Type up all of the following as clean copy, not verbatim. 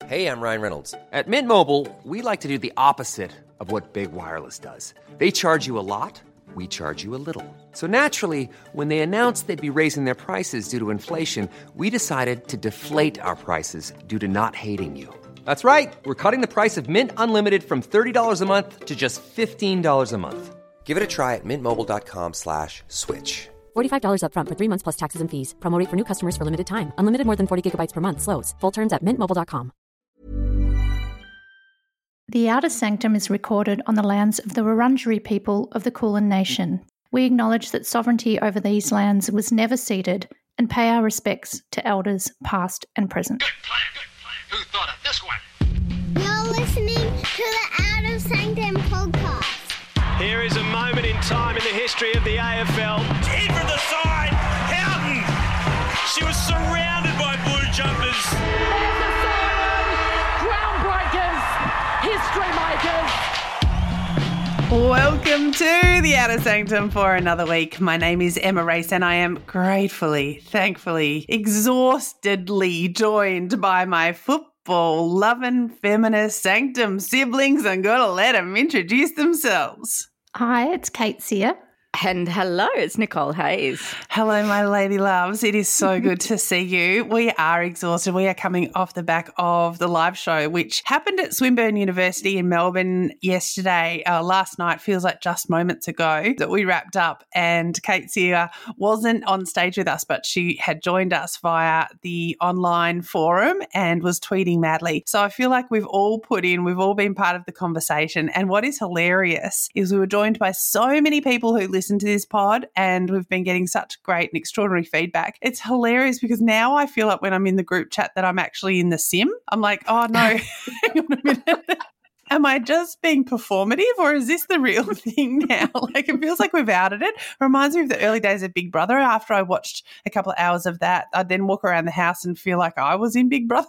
Hey, I'm Ryan Reynolds. At Mint Mobile, we like to do the opposite of what Big Wireless does. They charge you a lot, we charge you a little. So naturally, when they announced they'd be raising their prices due to inflation, we decided to deflate our prices due to not hating you. That's right. We're cutting the price of Mint Unlimited from $30 a month to just $15 a month. Give it a try at mintmobile.com/switch. $45 up front for 3 months plus taxes and fees. Promo rate for new customers for limited time. Unlimited more than 40 gigabytes per month. Slows full terms at mintmobile.com. The Outer Sanctum is recorded on the lands of the Wurundjeri people of the Kulin Nation. We acknowledge that sovereignty over these lands was never ceded and pay our respects to elders past and present. Good plan. Who thought of this one? You're listening to the Outer Sanctum podcast. Here is a moment in time in the history of the AFL. In from the side, Houghton. She was surrounded by blue jumpers. There's the siren! Groundbreakers! History makers! Welcome to the Outer Sanctum for another week. My name is Emma Race and I am gratefully, thankfully, exhaustedly joined by my football-loving feminist sanctum siblings. I'm going to let them introduce themselves. Hi, it's Kate Sear. And hello, it's Nicole Hayes. Hello, my lady loves. It is so good to see you. We are exhausted. We are coming off the back of the live show, which happened at Swinburne University in Melbourne yesterday. Last night, feels like just moments ago, that we wrapped up, and Kate Sear wasn't on stage with us, but she had joined us via the online forum and was tweeting madly. So I feel like we've all been part of the conversation. And what is hilarious is we were joined by so many people who listen to this pod, and we've been getting such great and extraordinary feedback. It's hilarious because now I feel like when I'm in the group chat that I'm actually in the sim. I'm like, oh no, hang on a minute. Am I just being performative or is this the real thing now? Like, it feels like we've outed it. Reminds me of the early days of Big Brother. After I watched a couple of hours of that, I'd then walk around the house and feel like I was in Big Brother.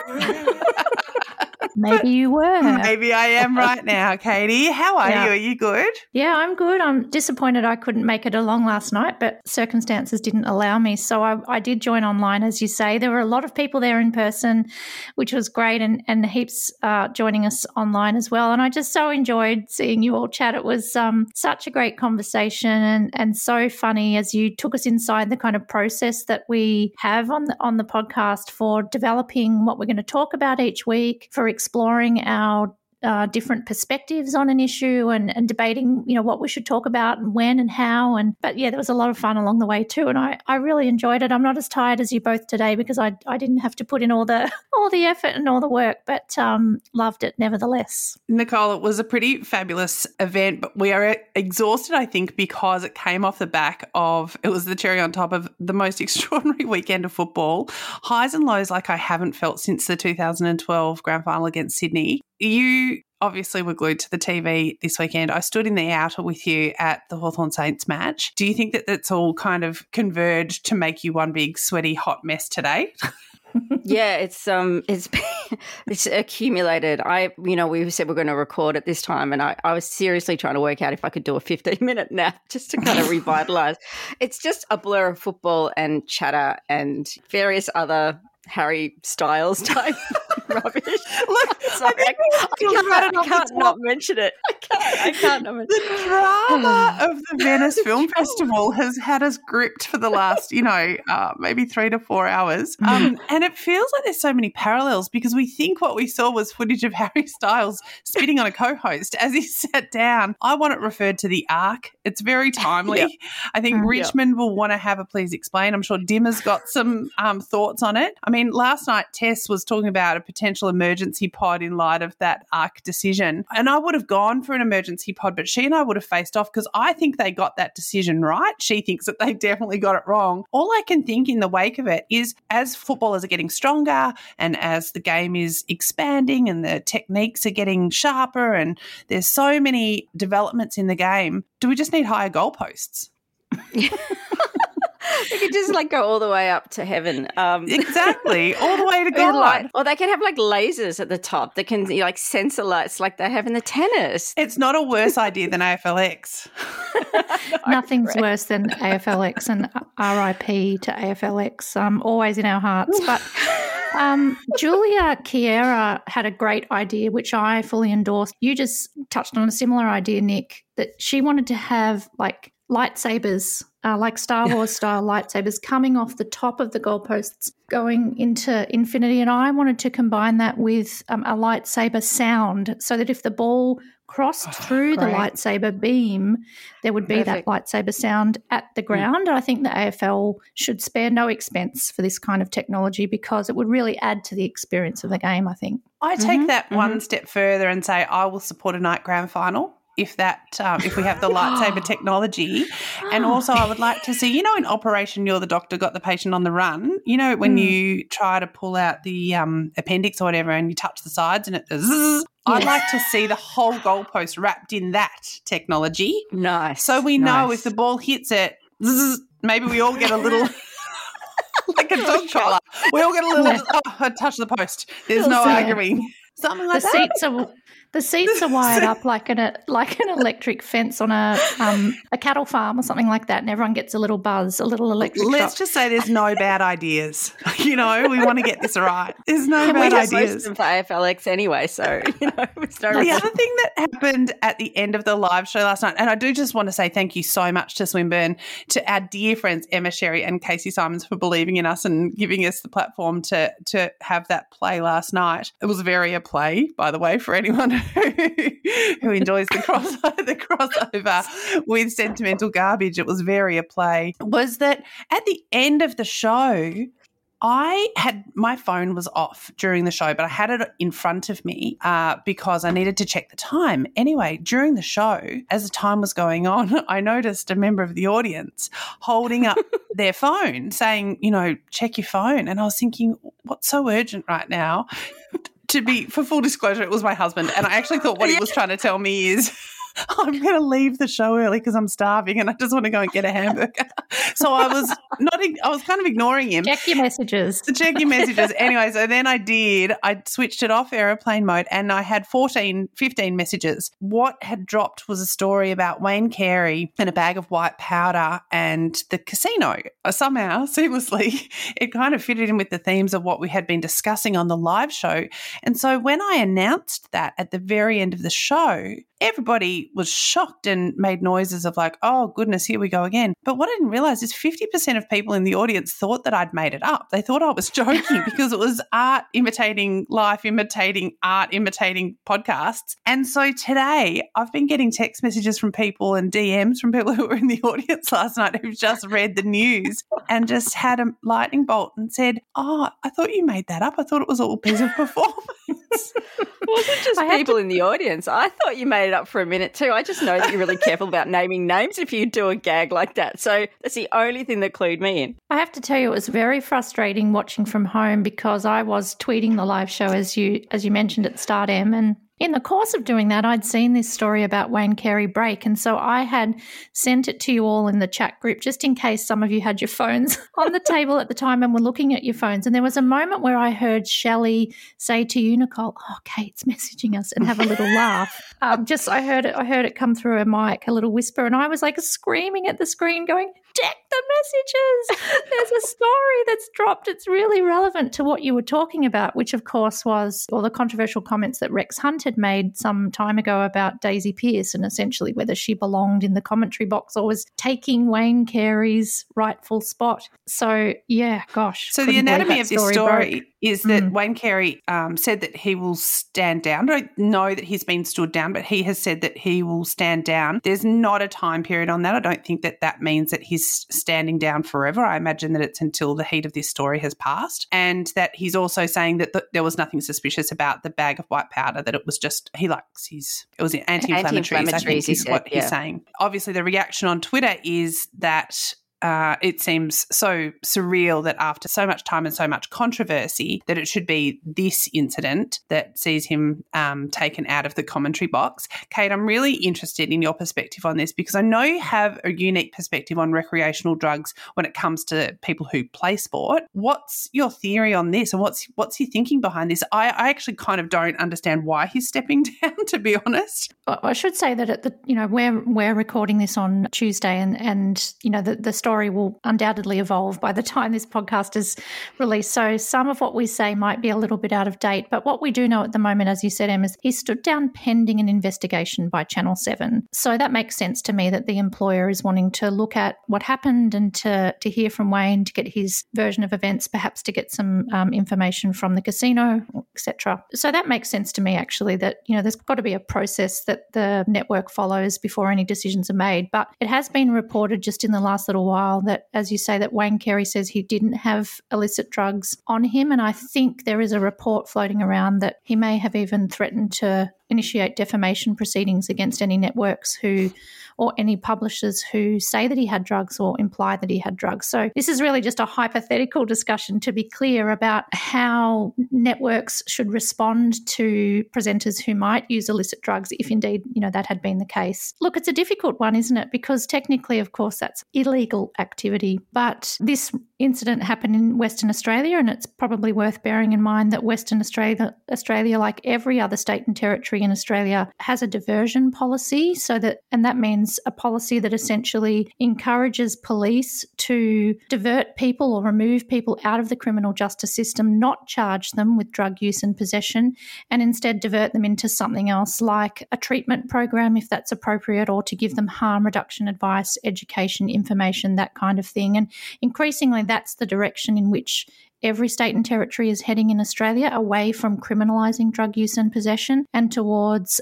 Maybe you were. Maybe I am right now, Katie. How are you? Are you good? Yeah, I'm good. I'm disappointed I couldn't make it along last night, but circumstances didn't allow me. So I did join online, as you say. There were a lot of people there in person, which was great, and heaps joining us online as well. And I just so enjoyed seeing you all chat. It was such a great conversation and so funny as you took us inside the kind of process that we have on the podcast for developing what we're going to talk about each week, for exploring our different perspectives on an issue and debating, what we should talk about and when and how. But yeah, there was a lot of fun along the way too, and I really enjoyed it. I'm not as tired as you both today because I didn't have to put in all the effort and all the work, but loved it nevertheless. Nicole, it was a pretty fabulous event, but we are exhausted, I think, because it came off the back of, it was the cherry on top of the most extraordinary weekend of football. Highs and lows like I haven't felt since the 2012 grand final against Sydney. You obviously were glued to the TV this weekend. I stood in the outer with you at the Hawthorn Saints match. Do you think that that's all kind of converged to make you one big sweaty hot mess today? Yeah, it's accumulated. We said we're going to record at this time, and I was seriously trying to work out if I could do a 15-minute nap just to kind of revitalise. It's just a blur of football and chatter and various other Harry Styles type rubbish. Look, sorry, I can't not mention it. I can't not mention it. The drama of the Venice Film Festival has had us gripped for the last, maybe 3 to 4 hours. And it feels like there's so many parallels because we think what we saw was footage of Harry Styles spitting on a co-host as he sat down. I want it referred to the Ark. It's very timely. Yep. I think Richmond will want to have a please explain. I'm sure Dimmer's got some thoughts on it. I mean, last night Tess was talking about a potential emergency pod in light of that Ark decision. And I would have gone for an emergency pod, but she and I would have faced off because I think they got that decision right. She thinks that they definitely got it wrong. All I can think in the wake of it is as footballers are getting stronger and as the game is expanding and the techniques are getting sharper and there's so many developments in the game, do we just need higher goalposts? They could just go all the way up to heaven. Exactly, all the way to God. Or they could have lasers at the top that can sensor lights like they have in the tennis. It's not a worse idea than AFLX. Nothing's worse than AFLX, and RIP to AFLX. Always in our hearts, but. Julia Chiera had a great idea, which I fully endorsed. You just touched on a similar idea, Nick, that she wanted to have like lightsabers, like Star Wars style lightsabers coming off the top of the goalposts going into infinity. And I wanted to combine that with a lightsaber sound so that if the ball crossed through the lightsaber beam, there would be that lightsaber sound at the ground. I think the AFL should spare no expense for this kind of technology because it would really add to the experience of the game, I think. I take that one step further and say I will support a night grand final if we have the lightsaber technology. And also I would like to see, in Operation You're the Doctor Got the Patient on the Run, when you try to pull out the appendix or whatever and you touch the sides and it zzz, I'd like to see the whole goalpost wrapped in that technology. Nice. So we know if the ball hits it, zzz, maybe we all get a little like a dog collar. We all get a little I touch the post. There's no arguing. Something like that. The seats are wired up like an electric fence on a cattle farm or something like that, and everyone gets a little buzz, a little electric Let's shock. just say there's no bad ideas. We want to get this right. There's no bad ideas. We just them for AFLX anyway, so it's no The other thing that happened at the end of the live show last night, and I do just want to say thank you so much to Swinburne, to our dear friends Emma Sherry and Casey Simons for believing in us and giving us the platform to have that play last night. It was very a play, by the way, for anyone who enjoys the crossover with sentimental garbage. It was very a play. Was that at the end of the show, my phone was off during the show, but I had it in front of me because I needed to check the time. Anyway, during the show, as the time was going on, I noticed a member of the audience holding up their phone saying, check your phone. And I was thinking, what's so urgent right now? For full disclosure, it was my husband, and I actually thought what he was trying to tell me is I'm going to leave the show early because I'm starving and I just want to go and get a hamburger. So I was kind of ignoring him. Check your messages. Anyway, so then I switched it off aeroplane mode and I had 15 messages. What had dropped was a story about Wayne Carey and a bag of white powder and the casino. Somehow, seamlessly, it kind of fitted in with the themes of what we had been discussing on the live show. And so when I announced that at the very end of the show, everybody was shocked and made noises of like, oh, goodness, here we go again. But what I didn't realise is 50% of people in the audience thought that I'd made it up. They thought I was joking because it was art imitating life, imitating art, imitating podcasts. And so today I've been getting text messages from people and DMs from people who were in the audience last night who've just read the news and just had a lightning bolt and said, oh, I thought you made that up. I thought it was all a piece of performance. It wasn't just people in the audience. I thought you made it up for a minute too. I just know that you're really careful about naming names if you do a gag like that. So that's the only thing that clued me in. I have to tell you, it was very frustrating watching from home because I was tweeting the live show as you mentioned at Start M, and in the course of doing that, I'd seen this story about Wayne Carey break, and so I had sent it to you all in the chat group just in case some of you had your phones on the table at the time and were looking at your phones. And there was a moment where I heard Shelley say to you, Nicole, oh, Kate's messaging us, and have a little laugh. I heard it come through a mic, a little whisper, and I was like screaming at the screen going, check the messages. There's a story that's dropped. It's really relevant to what you were talking about, which of course was all the controversial comments that Rex Hunt had made some time ago about Daisy Pearce and essentially whether she belonged in the commentary box or was taking Wayne Carey's rightful spot. So, yeah, gosh. So the anatomy of this story is that Wayne Carey said that he will stand down. I don't know that he's been stood down, but he has said that he will stand down. There's not a time period on that. I don't think that means that he's standing down forever. I imagine that it's until the heat of this story has passed, and that he's also saying that there was nothing suspicious about the bag of white powder, that it was just it was anti-inflammatories, I think is what he's saying. Obviously, the reaction on Twitter is that it seems so surreal that after so much time and so much controversy that it should be this incident that sees him taken out of the commentary box. Kate, I'm really interested in your perspective on this because I know you have a unique perspective on recreational drugs when it comes to people who play sport. What's your theory on this and what's your thinking behind this? I actually kind of don't understand why he's stepping down, to be honest. I should say that we're recording this on Tuesday and the story story will undoubtedly evolve by the time this podcast is released. So some of what we say might be a little bit out of date. But what we do know at the moment, as you said, Em, is he stood down pending an investigation by Channel 7. So that makes sense to me that the employer is wanting to look at what happened and to hear from Wayne, to get his version of events, perhaps to get some information from the casino, etc. So that makes sense to me, actually, that, you know, there's got to be a process that the network follows before any decisions are made. But it has been reported just in the last little while that, as you say, that Wayne Carey says he didn't have illicit drugs on him. And I think there is a report floating around that he may have even threatened to initiate defamation proceedings against any networks or any publishers who say that he had drugs or imply that he had drugs. So this is really just a hypothetical discussion, to be clear, about how networks should respond to presenters who might use illicit drugs, if indeed, you know, that had been the case. Look, it's a difficult one, isn't it? Because technically, of course, that's illegal activity. But this incident happened in Western Australia, and it's probably worth bearing in mind that Western Australia, like every other state and territory in Australia, has a diversion policy, and that means a policy that essentially encourages police to divert people or remove people out of the criminal justice system, not charge them with drug use and possession, and instead divert them into something else like a treatment program, if that's appropriate, or to give them harm reduction advice, education, information, that kind of thing. And increasingly, that's the direction in which every state and territory is heading in Australia, away from criminalising drug use and possession and towards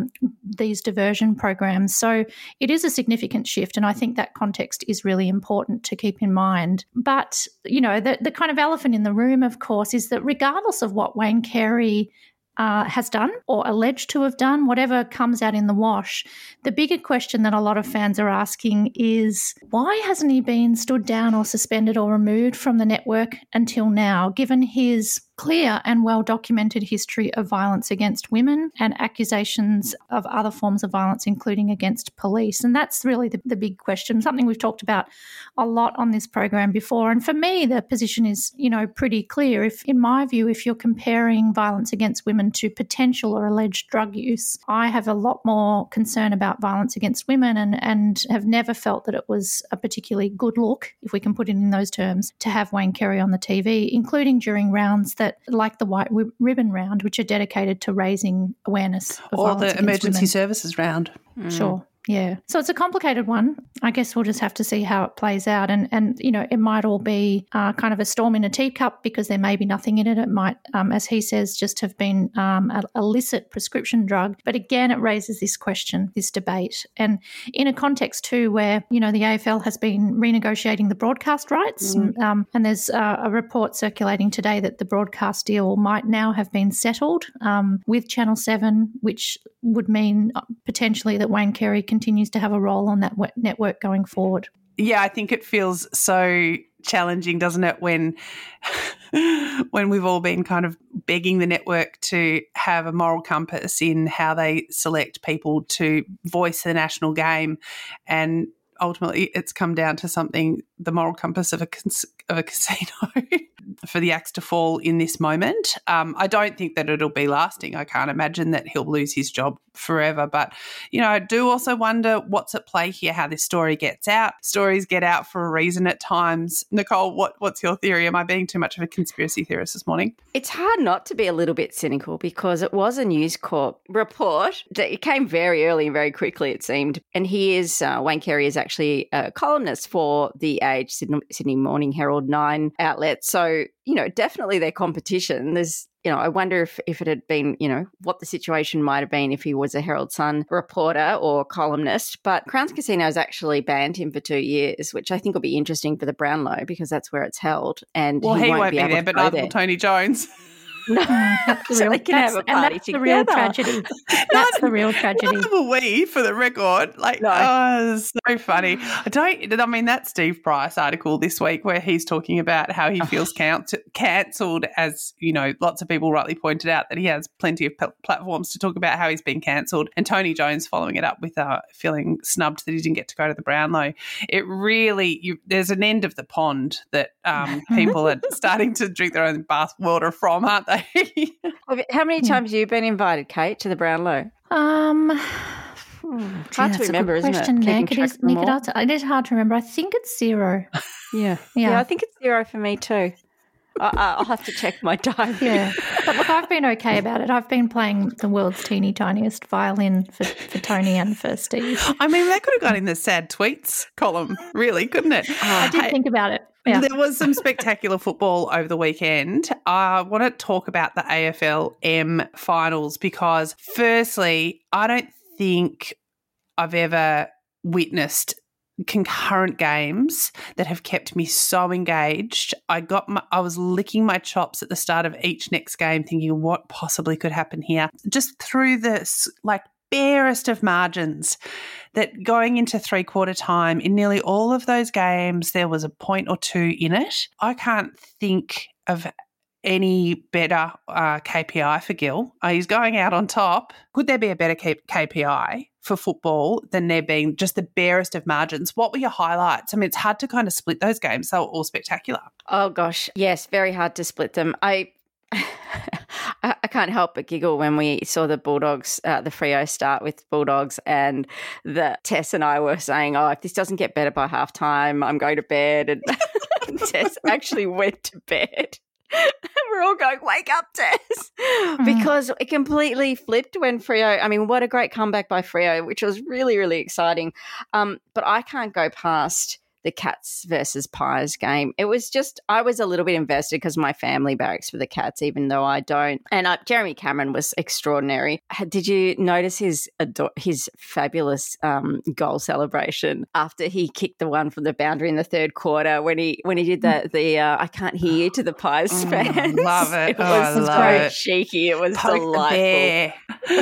these diversion programs. So it is a significant shift, and I think that context is really important to keep in mind. But, you know, the kind of elephant in the room, of course, is that regardless of what Wayne Carey has done or alleged to have done, whatever comes out in the wash, the bigger question that a lot of fans are asking is, why hasn't he been stood down or suspended or removed from the network until now, given his clear and well-documented history of violence against women and accusations of other forms of violence, including against police? And that's really the big question, something we've talked about a lot on this program before. And for me, the position is, you know, pretty clear. In my view, if you're comparing violence against women to potential or alleged drug use, I have a lot more concern about violence against women and have never felt that it was a particularly good look, if we can put it in those terms, to have Wayne Carey on the TV, including during rounds that, like the White Ribbon round, which are dedicated to raising awareness of violence against the emergency women. services round. Sure. Yeah. So it's a complicated one. I guess we'll just have to see how it plays out. And you know, it might all be kind of a storm in a teacup because there may be nothing in it. It might, as he says, just have been an illicit prescription drug. But again, it raises this question, this debate. And in a context too where, you know, the AFL has been renegotiating the broadcast rights. And there's a report circulating today that the broadcast deal might now have been settled with Channel 7, which would mean potentially that Wayne Carey continues to have a role on that network going forward. Yeah, I think it feels so challenging, doesn't it, when we've all been kind of begging the network to have a moral compass in how they select people to voice the national game, and ultimately it's come down to something, the moral compass of a casino for the axe to fall in this moment. I don't think that it'll be lasting. I can't imagine that he'll lose his job forever. But, you know, I do also wonder what's at play here, how this story gets out. Stories get out for a reason at times. Nicole, what's your theory? Am I being too much of a conspiracy theorist this morning? It's hard not to be a little bit cynical because it was a News Corp report. It came very early and very quickly, it seemed. And Wayne Carey is actually a columnist for The Age, Sydney Morning Herald 9 outlet. So, you know, definitely their competition. There's, you know, I wonder if it had been, you know, what the situation might have been if he was a Herald Sun reporter or columnist. But Crown's Casino has actually banned him for 2 years, which I think will be interesting for the Brownlow because that's where it's held. And well, he won't be able there, but neither will Tony Jones. No, so they can have a party together. The real tragedy. That's the real tragedy. Neither will we, for the record. Like, oh, it's so funny. I mean, that Steve Price article this week where he's talking about how he feels cancelled, as, you know, lots of people rightly pointed out that he has plenty of platforms to talk about how he's been cancelled, and Tony Jones following it up with feeling snubbed that he didn't get to go to the Brownlow. It really, there's an end of the pond that people are starting to drink their own bath water from, aren't they? How many times have you been invited, Kate, to the Brownlow? Hard to remember, isn't it? Nick. It is hard to remember. I think it's 0. Yeah, I think it's 0 for me too. I'll have to check my diary. Yeah, but look, I've been okay about it. I've been playing the world's teeny tiniest violin for Tony and for Steve. I mean, that could have got in the sad tweets column, really, couldn't it? I did think about it. Yeah. There was some spectacular football over the weekend. I want to talk about the AFL-M finals because, firstly, I don't think I've ever witnessed concurrent games that have kept me so engaged. I was licking my chops at the start of each next game thinking what possibly could happen here. Just through this barest of margins, that going into three-quarter time in nearly all of those games there was a point or two in it. I can't think of any better KPI for Gil. He's going out on top. Could there be a better KPI for football than there being just the barest of margins? What were your highlights? I mean, it's hard to kind of split those games. They were all spectacular. Oh, gosh. Yes, very hard to split them. I can't help but giggle when we saw the Bulldogs, the Freo start with Bulldogs, and Tess and I were saying, if this doesn't get better by halftime, I'm going to bed. And Tess actually went to bed. We're all going, wake up, Tess, because it completely flipped when Freo, I mean, what a great comeback by Freo, which was really, really exciting. But I can't go past the Cats versus Pies game. It was just, I was a little bit invested because my family barracks for the Cats, even though I don't. And Jeremy Cameron was extraordinary. Did you notice his fabulous goal celebration after he kicked the one from the boundary in the third quarter when he did the I can't hear you to the Pies fans? Love it. It was so cheeky. It was delightful.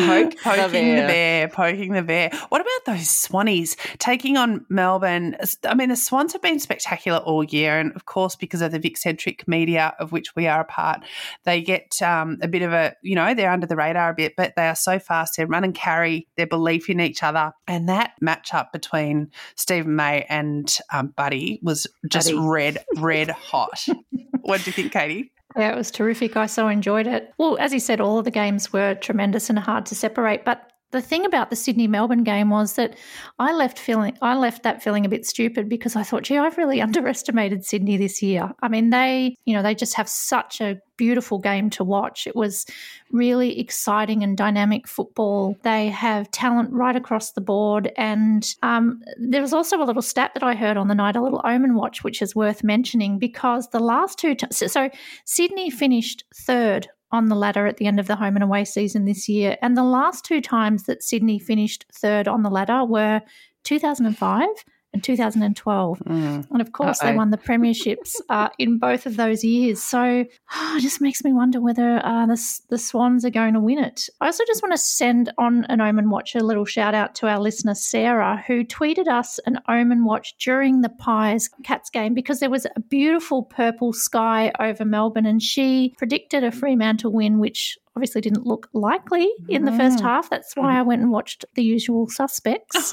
Poking the bear. What about those Swannies taking on Melbourne? I mean, the Swans have been spectacular all year, and of course because of the Vic-centric media of which we are a part, they get a bit of a, they're under the radar a bit, but they are so fast. They run and carry, their belief in each other, and that matchup between Stephen May and Buddy was just red hot. What do you think, Katie? Yeah, it was terrific. I so enjoyed it. Well, as you said, all of the games were tremendous and hard to separate, but the thing about the Sydney-Melbourne game was that I left that feeling a bit stupid because I thought, I've really underestimated Sydney this year. I mean, they just have such a beautiful game to watch. It was really exciting and dynamic football. They have talent right across the board. And there was also a little stat that I heard on the night, a little Omen watch, which is worth mentioning because the last two so Sydney finished third on the ladder at the end of the home and away season this year. And the last two times that Sydney finished third on the ladder were 2005 and 2012. And, of course, they won the premierships in both of those years. So it just makes me wonder whether the Swans are going to win it. I also just want to send on an Omen Watch a little shout-out to our listener, Sarah, who tweeted us an Omen Watch during the Pies-Cats game because there was a beautiful purple sky over Melbourne and she predicted a Fremantle win, which obviously didn't look likely in the first half. That's why I went and watched The Usual Suspects.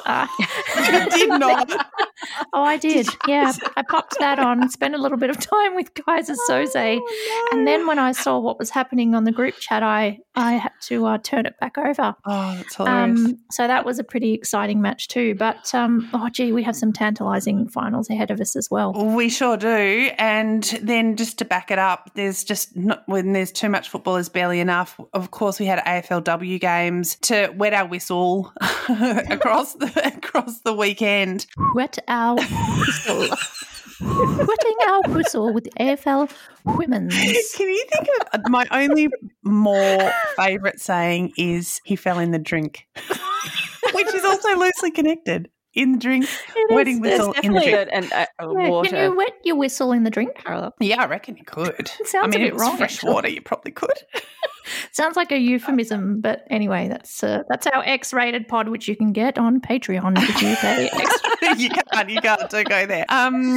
You did not. Oh, I did. Yeah, I popped that on, spent a little bit of time with Kaiser Soze. And then when I saw what was happening on the group chat, I had to turn it back over. Oh, that's hilarious. So that was a pretty exciting match too. But, we have some tantalising finals ahead of us as well. We sure do. And then just to back it up, when there's too much football, there's barely enough. Of course, we had AFLW games to wet our whistle across the weekend. Wet our whistle. Wetting our whistle with the AFL Women's. Can you think of my only more favourite saying is he fell in the drink, which is also loosely connected. In the drink, wetting whistle in the drink. Water. Can you wet your whistle in the drink, Carla? Yeah, I reckon you could. It sounds a bit wrong. Fresh water, you probably could. Sounds like a euphemism, but anyway, that's our X-rated pod, which you can get on Patreon if you pay extra. You can't. Don't go there.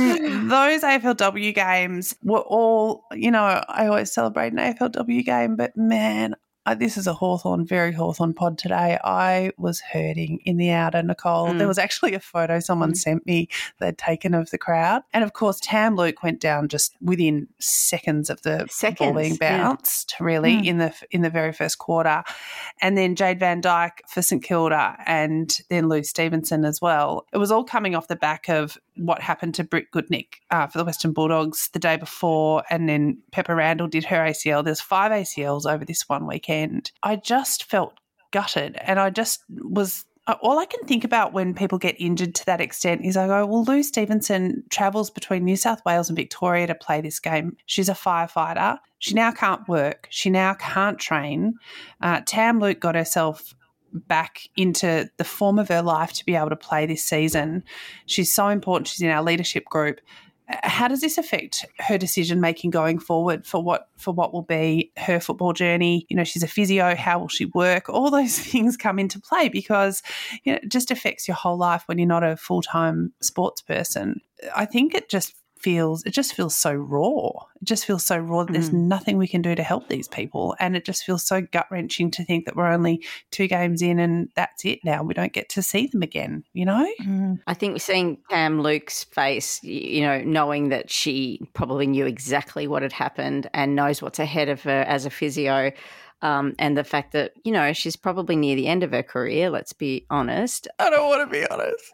Those AFLW games were all, I always celebrate an AFLW game, but man, this is a very Hawthorn pod today. I was hurting in the outer, Nicole. There was actually a photo someone sent me they'd taken of the crowd. And, of course, Tam Luke went down just within seconds of the ball being bounced, really, in the very first quarter. And then Jade Van Dyke for St Kilda and then Lou Stevenson as well. It was all coming off the back of what happened to Britt Goodnick for the Western Bulldogs the day before, and then Pepper Randall did her ACL. There's 5 ACLs over this one weekend. I just felt gutted, and I just was – all I can think about when people get injured to that extent is I go, well, Lou Stevenson travels between New South Wales and Victoria to play this game. She's a firefighter. She now can't work. She now can't train. Tam Luke got herself back into the form of her life to be able to play this season. She's so important. She's in our leadership group. How does this affect her decision-making going forward for what will be her football journey? You know, she's a physio. How will she work? All those things come into play because, you know, it just affects your whole life when you're not a full-time sports person. I think it just feels so raw. It just feels so raw that there's nothing we can do to help these people. And it just feels so gut-wrenching to think that we're only 2 games in and that's it now. We don't get to see them again, you know? I think we're seeing Tam Luke's face, you know, knowing that she probably knew exactly what had happened and knows what's ahead of her as a physio. And the fact that, you know, she's probably near the end of her career, let's be honest. I don't want to be honest.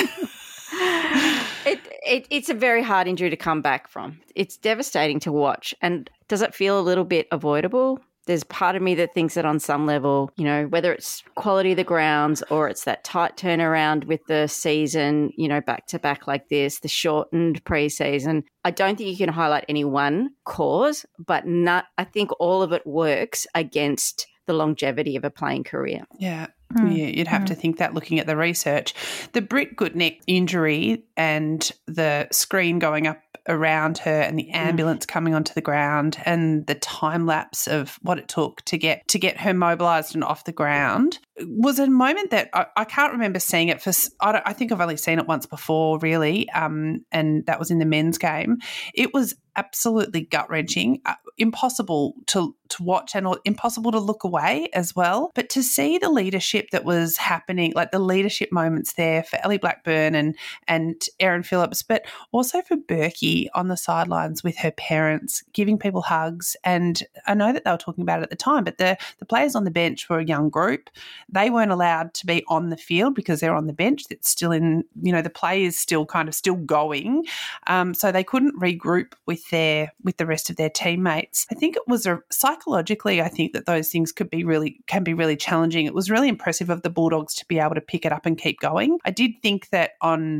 It's a very hard injury to come back from. It's devastating to watch. And does it feel a little bit avoidable? There's part of me that thinks that on some level, you know, whether it's quality of the grounds or it's that tight turnaround with the season, you know, back to back like this, the shortened preseason, I don't think you can highlight any one cause, but I think all of it works against the longevity of a playing career. Yeah. Yeah, you'd have to think that looking at the research. The Britt Goodnick injury and the screen going up around her and the ambulance coming onto the ground and the time lapse of what it took to get her mobilised and off the ground was a moment that I can't remember seeing it for. I think I've only seen it once before, really, and that was in the men's game. It was absolutely gut-wrenching, impossible to watch and impossible to look away as well. But to see the leadership that was happening, like the leadership moments there for Ellie Blackburn and Erin Phillips, but also for Berkey on the sidelines with her parents, giving people hugs. And I know that they were talking about it at the time, but the players on the bench were a young group. They weren't allowed to be on the field because they're on the bench. It's still in, you know, the play is still going. So they couldn't regroup with the rest of their teammates. I think it was psychologically, I think that those things can be really challenging. It was really impressive of the Bulldogs to be able to pick it up and keep going. I did think that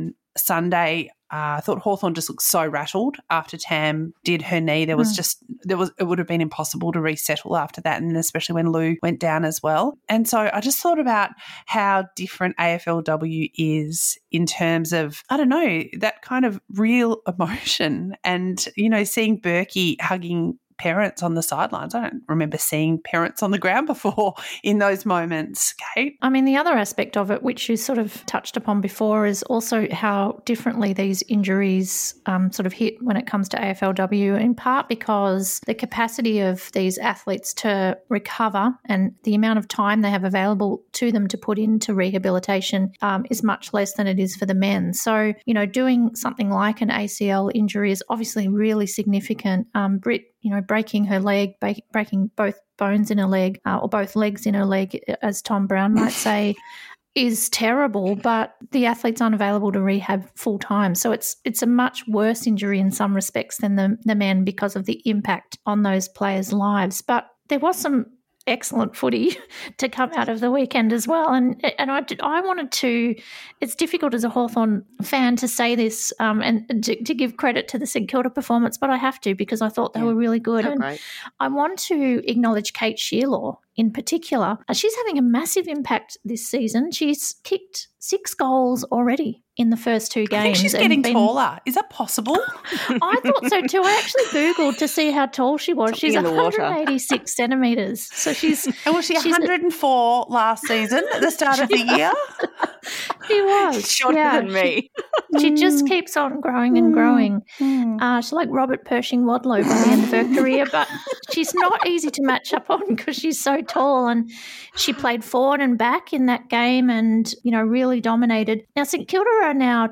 on Sunday, I thought Hawthorn just looked so rattled after Tam did her knee. It would have been impossible to resettle after that, and especially when Lou went down as well. And so I just thought about how different AFLW is in terms of, I don't know, that kind of real emotion and, you know, seeing Berkey hugging parents on the sidelines. I don't remember seeing parents on the ground before in those moments, Kate. I mean, the other aspect of it, which you sort of touched upon before, is also how differently these injuries sort of hit when it comes to AFLW, in part because the capacity of these athletes to recover and the amount of time they have available to them to put into rehabilitation is much less than it is for the men. So, you know, doing something like an ACL injury is obviously really significant. Britt, you know, breaking her leg, breaking both bones in her leg or both legs in her leg, as Tom Brown might say, is terrible, but the athlete's unavailable to rehab full time. So it's a much worse injury in some respects than the men because of the impact on those players' lives. But there was some excellent footy to come out of the weekend as well. And I wanted to, it's difficult as a Hawthorn fan to say this and to give credit to the St Kilda performance, but I have to because I thought they were really good. And great. I want to acknowledge Kate Shearlaw in particular. She's having a massive impact this season. She's kicked 6 goals already in the first 2 games. I think she's getting taller. Is that possible? I thought so too. I actually Googled to see how tall she was. She's 186 centimetres. So she's... And was she 104 last season at the start of the year? She was. Shorter than me. She just keeps on growing and growing. She's like Robert Pershing Wadlow by the end of her career, but she's not easy to match up on because she's so tall, and she played forward and back in that game and, really dominated. Now, St Kilda are now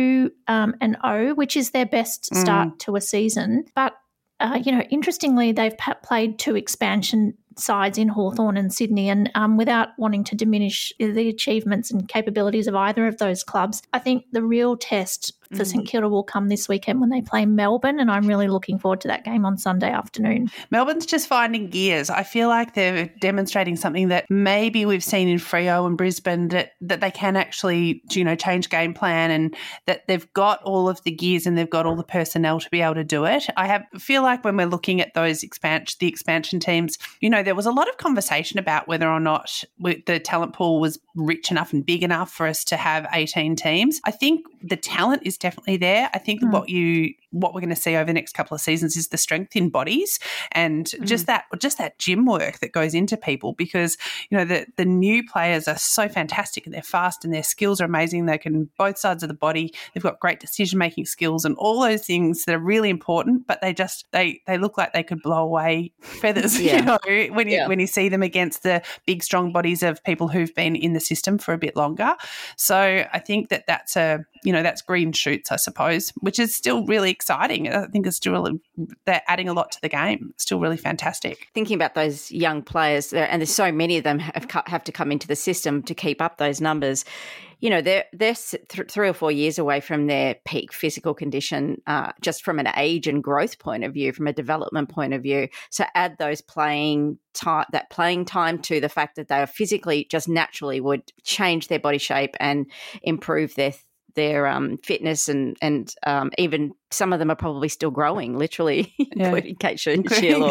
2-0, which is their best start to a season. But, interestingly, they've played 2 expansion sides in Hawthorn and Sydney, and without wanting to diminish the achievements and capabilities of either of those clubs, I think the real test for St Kilda will come this weekend when they play Melbourne, and I'm really looking forward to that game on Sunday afternoon. Melbourne's just finding gears. I feel like they're demonstrating something that maybe we've seen in Freo and Brisbane, that they can actually, change game plan, and that they've got all of the gears and they've got all the personnel to be able to do it. I feel like when we're looking at those the expansion teams, there was a lot of conversation about whether or not the talent pool was rich enough and big enough for us to have 18 teams. I think the talent is definitely there. I think what we're going to see over the next couple of seasons is the strength in bodies and just that gym work that goes into people, because the new players are so fantastic and they're fast and their skills are amazing. They can both sides of the body. They've got great decision making skills and all those things that are really important. But they look like they could blow away feathers. When you see them against the big strong bodies of people who've been in the system for a bit longer. So I think that's that's green shoots, I suppose, which is still really exciting. I think it's still they're adding a lot to the game. It's still really fantastic. Thinking about those young players, and there's so many of them have to come into the system to keep up those numbers. They're 3 or 4 years away from their peak physical condition, just from an age and growth point of view, from a development point of view. So add those playing time to the fact that they are physically just naturally would change their body shape and improve their fitness, and even some of them are probably still growing, literally, including Kate Shield.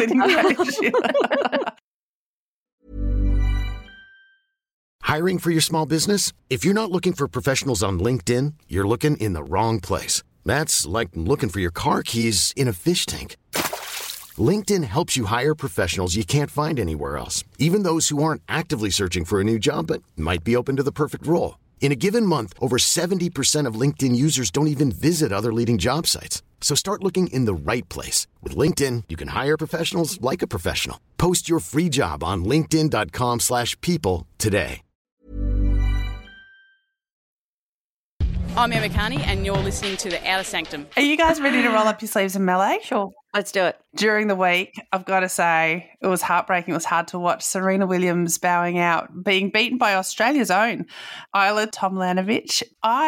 Hiring for your small business? If you're not looking for professionals on LinkedIn, you're looking in the wrong place. That's like looking for your car keys in a fish tank. LinkedIn helps you hire professionals you can't find anywhere else, even those who aren't actively searching for a new job but might be open to the perfect role. In a given month, over 70% of LinkedIn users don't even visit other leading job sites. So start looking in the right place. With LinkedIn, you can hire professionals like a professional. Post your free job on linkedin.com/people today. I'm Emma Carney, and you're listening to The Outer Sanctum. Are you guys ready to roll up your sleeves and melee? Sure. Let's do it. During the week, I've got to say, it was heartbreaking. It was hard to watch Serena Williams bowing out, being beaten by Australia's own Isla Tomljanovic.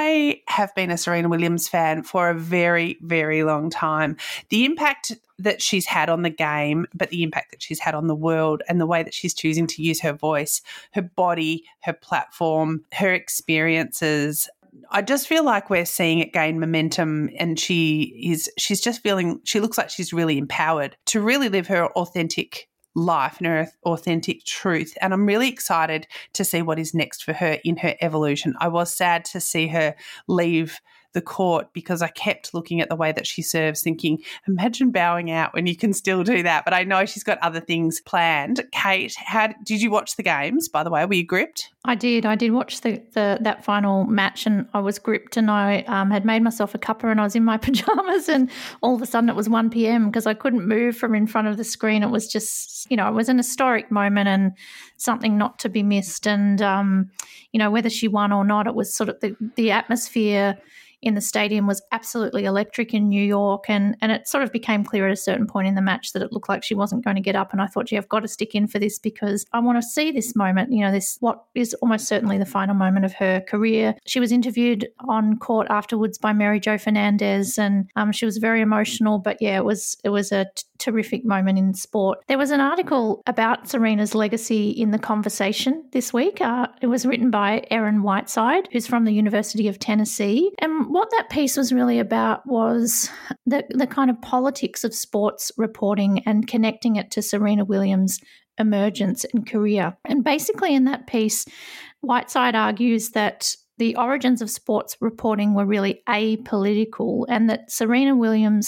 I have been a Serena Williams fan for a very, very long time. The impact that she's had on the game, but the impact that she's had on the world, and the way that she's choosing to use her voice, her body, her platform, her experiences, I just feel like we're seeing it gain momentum, and she's just feeling, she looks like she's really empowered to really live her authentic life and her authentic truth. And I'm really excited to see what is next for her in her evolution. I was sad to see her leave the court because I kept looking at the way that she serves, thinking, imagine bowing out when you can still do that. But I know she's got other things planned. Kate, did you watch the games, by the way? Were you gripped? I did watch that final match, and I was gripped, and I had made myself a cuppa and I was in my pajamas, and all of a sudden it was 1 p.m. because I couldn't move from in front of the screen. It was just, it was an historic moment and something not to be missed. And, whether she won or not, it was sort of the atmosphere in the stadium was absolutely electric in New York, and it sort of became clear at a certain point in the match that it looked like she wasn't going to get up, and I thought, gee, I've got to stick in for this because I want to see this moment, this what is almost certainly the final moment of her career. She was interviewed on court afterwards by Mary Jo Fernandez, and she was very emotional, but yeah, it was a terrific moment in sport. There was an article about Serena's legacy in The Conversation this week. It was written by Erin Whiteside, who's from the University of Tennessee, and what that piece was really about was the kind of politics of sports reporting and connecting it to Serena Williams' emergence and career. And basically in that piece, Whiteside argues that the origins of sports reporting were really apolitical, and that Serena Williams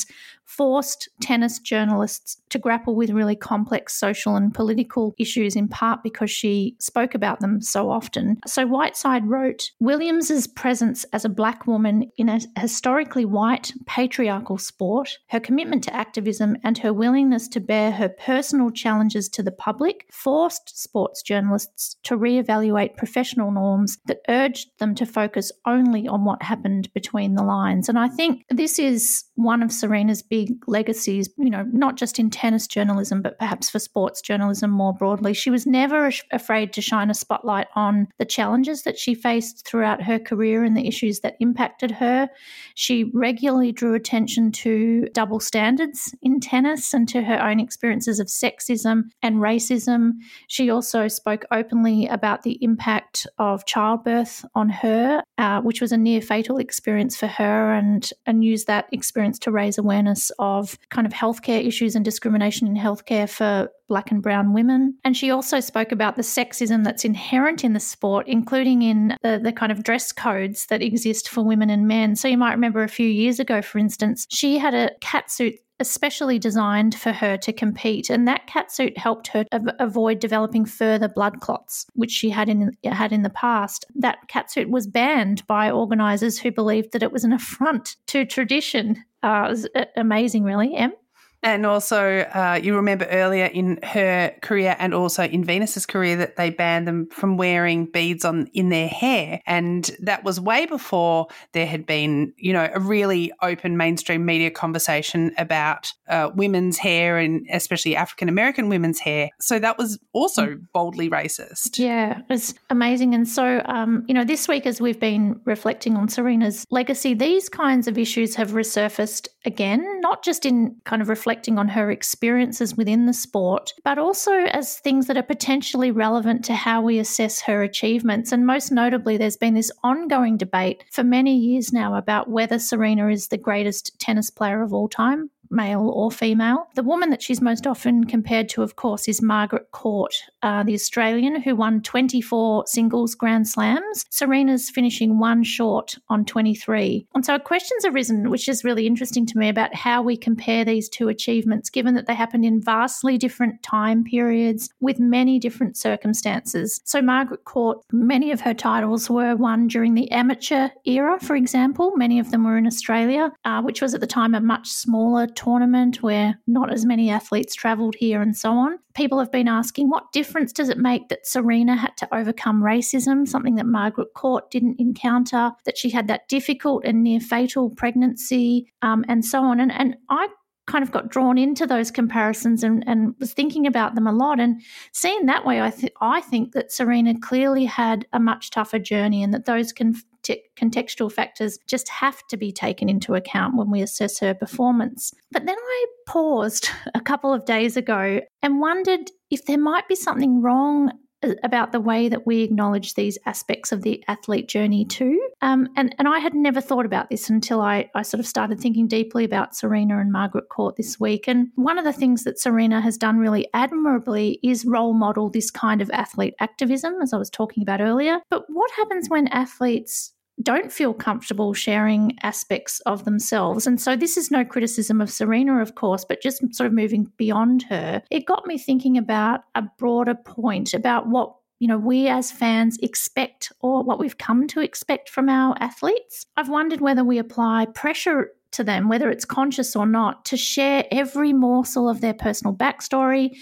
forced tennis journalists to grapple with really complex social and political issues, in part because she spoke about them so often. So Whiteside wrote, Williams's presence as a black woman in a historically white patriarchal sport, her commitment to activism and her willingness to bear her personal challenges to the public forced sports journalists to reevaluate professional norms that urged them to focus only on what happened between the lines. And I think this is one of Serena's big legacies, not just in tennis journalism, but perhaps for sports journalism more broadly. She was never afraid to shine a spotlight on the challenges that she faced throughout her career and the issues that impacted her. She regularly drew attention to double standards in tennis and to her own experiences of sexism and racism. She also spoke openly about the impact of childbirth on her, which was a near fatal experience for her, and used that experience to raise awareness of kind of healthcare issues and discrimination in healthcare for Black and brown women. And she also spoke about the sexism that's inherent in the sport, including in the kind of dress codes that exist for women and men. So you might remember a few years ago, for instance, she had a catsuit especially designed for her to compete, and that catsuit helped her avoid developing further blood clots, which she had in the past. That catsuit was banned by organisers who believed that it was an affront to tradition. It was amazing, really, Em. And also, you remember earlier in her career and also in Venus's career that they banned them from wearing beads in their hair. And that was way before there had been, a really open mainstream media conversation about women's hair and especially African-American women's hair. So that was also boldly racist. Yeah, it was amazing. And so, this week as we've been reflecting on Serena's legacy, these kinds of issues have resurfaced again, not just in kind of reflecting on her experiences within the sport, but also as things that are potentially relevant to how we assess her achievements. And most notably, there's been this ongoing debate for many years now about whether Serena is the greatest tennis player of all time, male or female. The woman that she's most often compared to, of course, is Margaret Court, the Australian who won 24 singles Grand Slams. Serena's finishing one short on 23. And so questions have arisen, which is really interesting to me, about how we compare these two achievements, given that they happened in vastly different time periods with many different circumstances. So Margaret Court, many of her titles were won during the amateur era, for example. Many of them were in Australia, which was at the time a much smaller tournament where not as many athletes travelled here and so on. People have been asking, what difference does it make that Serena had to overcome racism, something that Margaret Court didn't encounter, that she had that difficult and near fatal pregnancy, and so on. And I kind of got drawn into those comparisons and was thinking about them a lot, and seeing that way, I think that Serena clearly had a much tougher journey, and that those contextual factors just have to be taken into account when we assess her performance. But then I paused a couple of days ago and wondered if there might be something wrong about the way that we acknowledge these aspects of the athlete journey too. And I had never thought about this until I sort of started thinking deeply about Serena and Margaret Court this week. And one of the things that Serena has done really admirably is role model this kind of athlete activism, as I was talking about earlier. But what happens when athletes don't feel comfortable sharing aspects of themselves? And so this is no criticism of Serena, of course, but just sort of moving beyond her. It got me thinking about a broader point about what we as fans expect, or what we've come to expect from our athletes. I've wondered whether we apply pressure to them, whether it's conscious or not, to share every morsel of their personal backstory,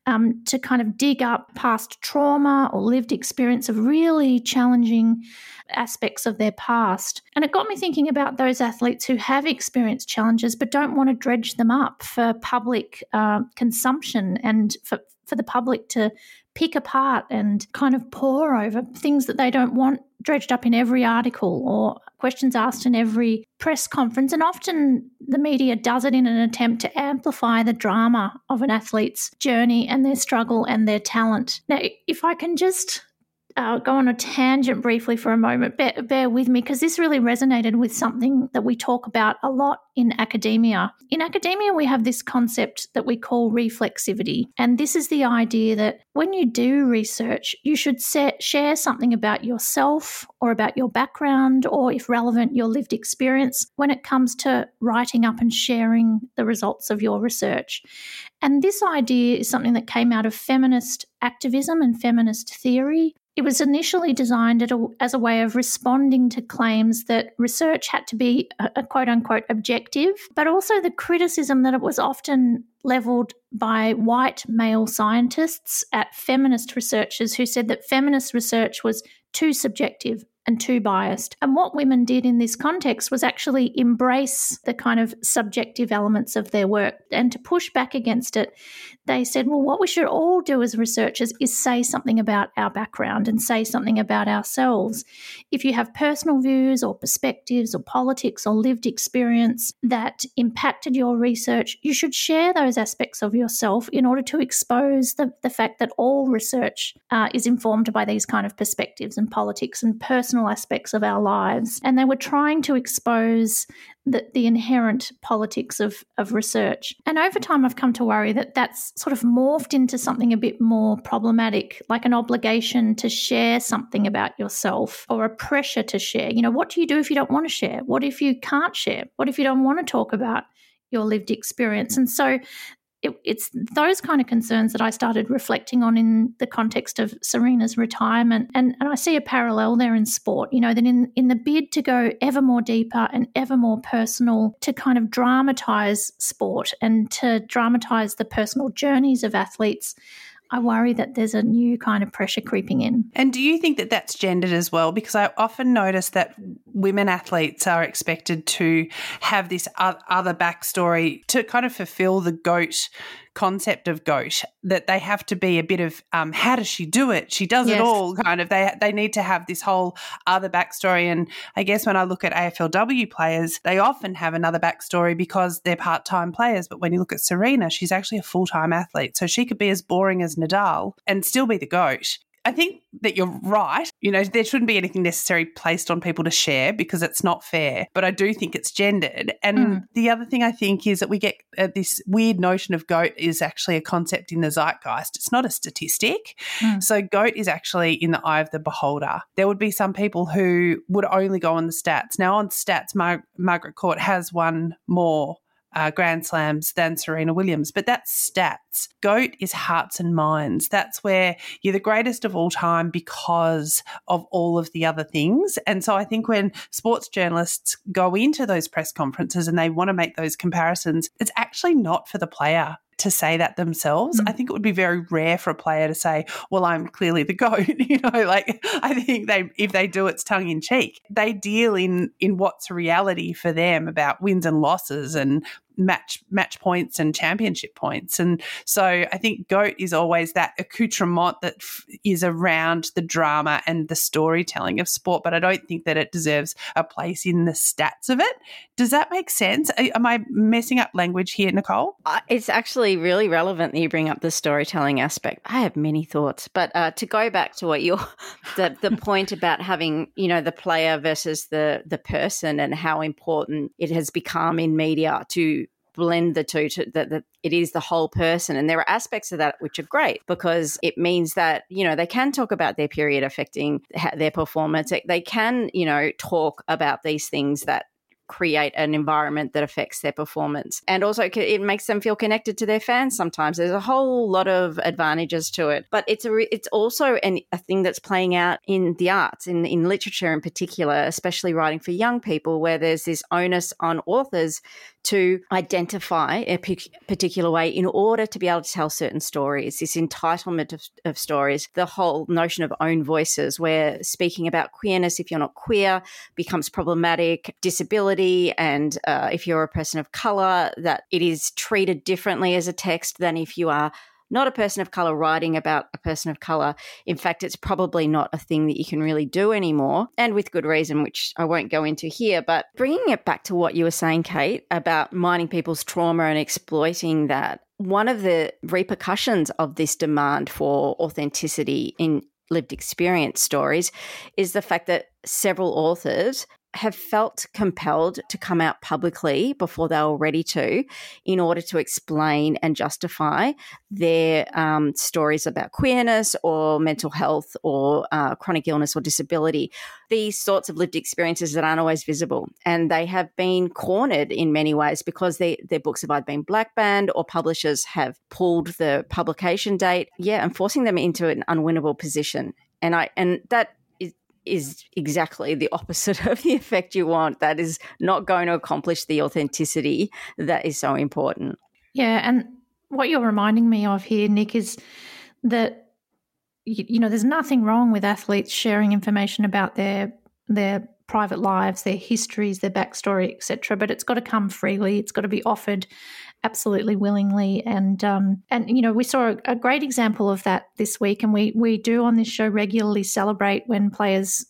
to kind of dig up past trauma or lived experience of really challenging aspects of their past. And it got me thinking about those athletes who have experienced challenges but don't want to dredge them up for public consumption and for the public to pick apart and kind of pore over, things that they don't want dredged up in every article or questions asked in every press conference. And often the media does it in an attempt to amplify the drama of an athlete's journey and their struggle and their talent. Now, if I can just go on a tangent briefly for a moment. Bear with me, because this really resonated with something that we talk about a lot in academia. In academia, we have this concept that we call reflexivity. And this is the idea that when you do research, you should share something about yourself or about your background, or if relevant, your lived experience when it comes to writing up and sharing the results of your research. And this idea is something that came out of feminist activism and feminist theory. It was initially designed as a way of responding to claims that research had to be a quote-unquote objective, but also the criticism that it was often levelled by white male scientists at feminist researchers who said that feminist research was too subjective and too biased. And what women did in this context was actually embrace the kind of subjective elements of their work. And to push back against it, they said, well, what we should all do as researchers is say something about our background and say something about ourselves. If you have personal views or perspectives or politics or lived experience that impacted your research, you should share those aspects of yourself in order to expose the fact that all research is informed by these kind of perspectives and politics and personal aspects of our lives. And they were trying to expose the inherent politics of research. And over time, I've come to worry that that's sort of morphed into something a bit more problematic, like an obligation to share something about yourself or a pressure to share. You know, what do you do if you don't want to share? What if you can't share? What if you don't want to talk about your lived experience? And so it's those kind of concerns that I started reflecting on in the context of Serena's retirement. And I see a parallel there in sport, you know, that in the bid to go ever more deeper and ever more personal, to kind of dramatise sport and to dramatise the personal journeys of athletes, I worry that there's a new kind of pressure creeping in. And do you think that that's gendered as well? Because I often notice that women athletes are expected to have this other backstory to kind of fulfill the GOAT concept of GOAT, that they have to be a bit of how does she do it? She does it all kind of. They need to have this whole other backstory. And I guess when I look at AFLW players, they often have another backstory because they're part-time players. But when you look at Serena, she's actually a full-time athlete. So she could be as boring as Nadal and still be the GOAT. I think that you're right. You know, there shouldn't be anything necessary placed on people to share because it's not fair, but I do think it's gendered. And the other thing I think is that we get this weird notion of GOAT is actually a concept in the zeitgeist. It's not a statistic. So GOAT is actually in the eye of the beholder. There would be some people who would only go on the stats. Now on stats, Margaret Court has won more Grand Slams than Serena Williams, but that's stats. GOAT is hearts and minds. That's where you're the greatest of all time because of all of the other things. And so I think when sports journalists go into those press conferences and they want to make those comparisons, it's actually not for the player to say that themselves. I think it would be very rare for a player to say, well, I'm clearly the GOAT. You know, like I think if they do, it's tongue in cheek. They deal in what's reality for them about wins and losses and match points and championship points. And so I think GOAT is always that accoutrement that is around the drama and the storytelling of sport, but I don't think that it deserves a place in the stats of it. Does that make sense? Am I messing up language here, Nicole? It's actually really relevant that you bring up the storytelling aspect. I have many thoughts, but to go back to what the point about having, you know, the player versus the person and how important it has become in media to blend the two, that it is the whole person. And there are aspects of that which are great because it means that, you know, they can talk about their period affecting their performance. They can, you know, talk about these things that create an environment that affects their performance. And also it makes them feel connected to their fans sometimes. There's a whole lot of advantages to it. But it's also a thing that's playing out in the arts, in literature in particular, especially writing for young people, where there's this onus on authors to identify a particular way in order to be able to tell certain stories, this entitlement of stories, the whole notion of own voices, where speaking about queerness, if you're not queer, becomes problematic, disability, and if you're a person of colour, that it is treated differently as a text than if you are not a person of colour writing about a person of colour. In fact, it's probably not a thing that you can really do anymore, and with good reason, which I won't go into here. But bringing it back to what you were saying, Kate, about mining people's trauma and exploiting that, one of the repercussions of this demand for authenticity in lived experience stories is the fact that several authors have felt compelled to come out publicly before they were ready to, in order to explain and justify their stories about queerness or mental health or chronic illness or disability. These sorts of lived experiences that aren't always visible, and they have been cornered in many ways because their books have either been black banned or publishers have pulled the publication date, and forcing them into an unwinnable position. And that is exactly the opposite of the effect you want. That is not going to accomplish the authenticity that is so important. Yeah, and what you're reminding me of here, Nick, is that, you know, there's nothing wrong with athletes sharing information about their private lives, their histories, their backstory, etc. But it's got to come freely. It's got to be offered absolutely willingly. And you know, we saw a great example of that this week, and we do on this show regularly celebrate when players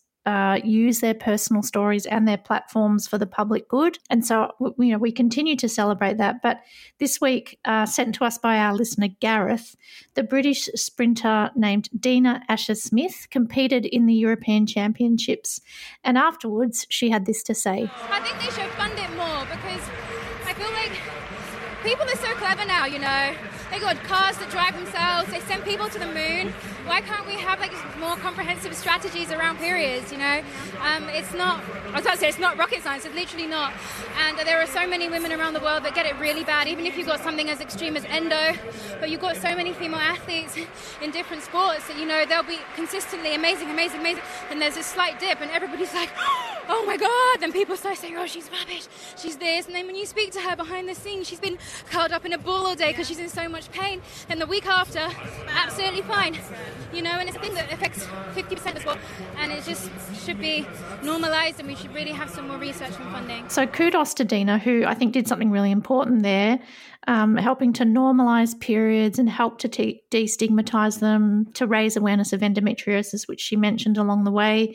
use their personal stories and their platforms for the public good. And so, you know, we continue to celebrate that. But this week, sent to us by our listener Gareth, the British sprinter named Dina Asher-Smith competed in the European Championships. And afterwards, she had this to say. I think they should fund it more, because I feel like people are so clever now, you know. They got cars that drive themselves. They send people to the moon. Why can't we have like more comprehensive strategies around periods, you know? It's not, I was about to say it's not rocket science, it's literally not. And there are so many women around the world that get it really bad, even if you've got something as extreme as endo. But you've got so many female athletes in different sports that, you know, they'll be consistently amazing. And there's this slight dip and everybody's like, oh my God. Then people start saying, oh, she's rubbish, she's this. And then when you speak to her behind the scenes, she's been curled up in a ball all day because she's in so much pain. And the week after, absolutely fine. You know, and it's a thing that affects 50% of sport, and it just should be normalised, and we should really have some more research and funding. So kudos to Dina, who I think did something really important there, helping to normalise periods and help to destigmatise them, to raise awareness of endometriosis, which she mentioned along the way.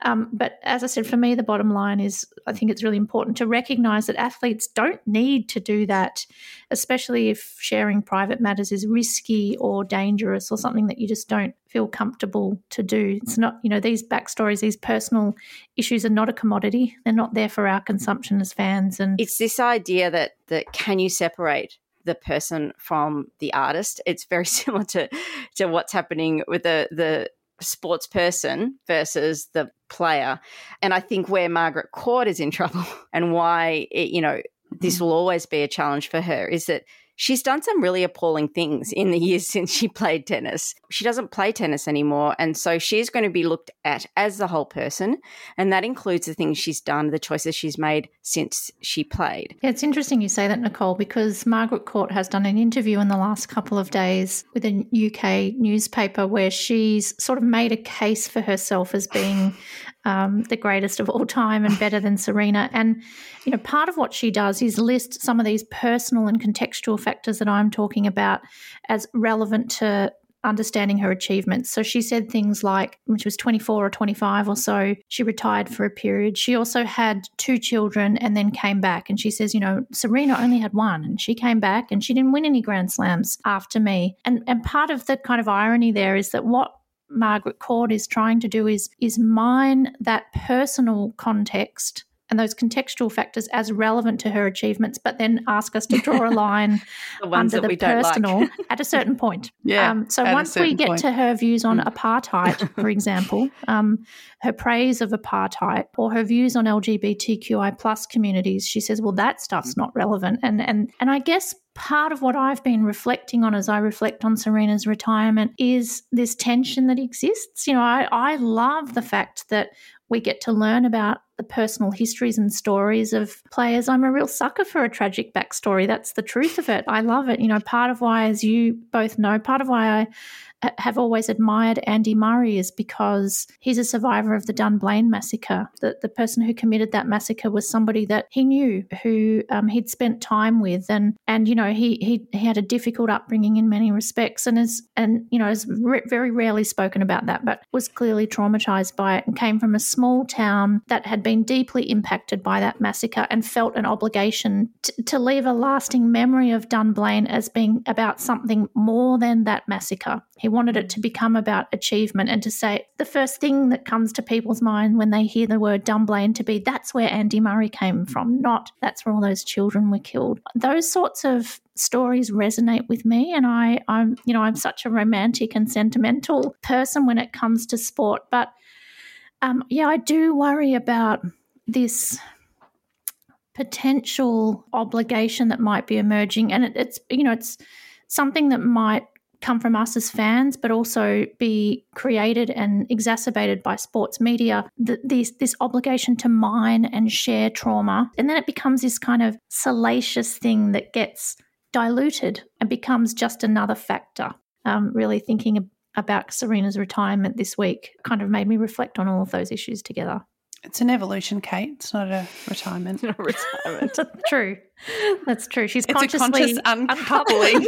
But as I said, for me, the bottom line is I think it's really important to recognise that athletes don't need to do that, especially if sharing private matters is risky or dangerous or something that you just don't feel comfortable to do. It's not, you know, these backstories, these personal issues are not a commodity. They're not there for our consumption as fans. And it's this idea that can you separate the person from the artist? It's very similar to what's happening with the sports person versus the player. And I think where Margaret Court is in trouble and why this will always be a challenge for her is that she's done some really appalling things in the years since she played tennis. She doesn't play tennis anymore, and so she's going to be looked at as the whole person, and that includes the things she's done, the choices she's made since she played. Yeah, it's interesting you say that, Nicole, because Margaret Court has done an interview in the last couple of days with a UK newspaper where she's sort of made a case for herself as being the greatest of all time and better than Serena. And, you know, part of what she does is list some of these personal and contextual factors that I'm talking about as relevant to understanding her achievements. So she said things like when she was 24 or 25 or so, she retired for a period. She also had 2 children and then came back. And she says, you know, Serena only had 1 and she came back and she didn't win any Grand Slams after me. And part of the kind of irony there is that what Margaret Court is trying to do is mine that personal context and those contextual factors as relevant to her achievements, but then ask us to draw a line under the personal at a certain point. So once we get to her views on apartheid, for example, her praise of apartheid or her views on LGBTQI plus communities, she says, well, that stuff's not relevant. And I guess part of what I've been reflecting on as I reflect on Serena's retirement is this tension that exists. You know, I love the fact that we get to learn about the personal histories and stories of players. I'm a real sucker for a tragic backstory. That's the truth of it. I love it. You know, part of why, as you both know, part of why I have always admired Andy Murray is because he's a survivor of the Dunblane massacre. The person who committed that massacre was somebody that he knew, who he'd spent time with, and you know he had a difficult upbringing in many respects, and is very rarely spoken about that, but was clearly traumatized by it and came from a small town that had been deeply impacted by that massacre and felt an obligation to leave a lasting memory of Dunblane as being about something more than that massacre. He wanted it to become about achievement and to say the first thing that comes to people's mind when they hear the word Dunblane to be that's where Andy Murray came from, not that's where all those children were killed. Those sorts of stories resonate with me, and I'm such a romantic and sentimental person when it comes to sport. But I do worry about this potential obligation that might be emerging, and it's something that might come from us as fans, but also be created and exacerbated by sports media, this obligation to mine and share trauma. And then it becomes this kind of salacious thing that gets diluted and becomes just another factor. Really thinking about Serena's retirement this week kind of made me reflect on all of those issues together. It's an evolution, Kate. It's not a retirement. Not a retirement. True. That's true. She's it's consciously a conscious uncoupling.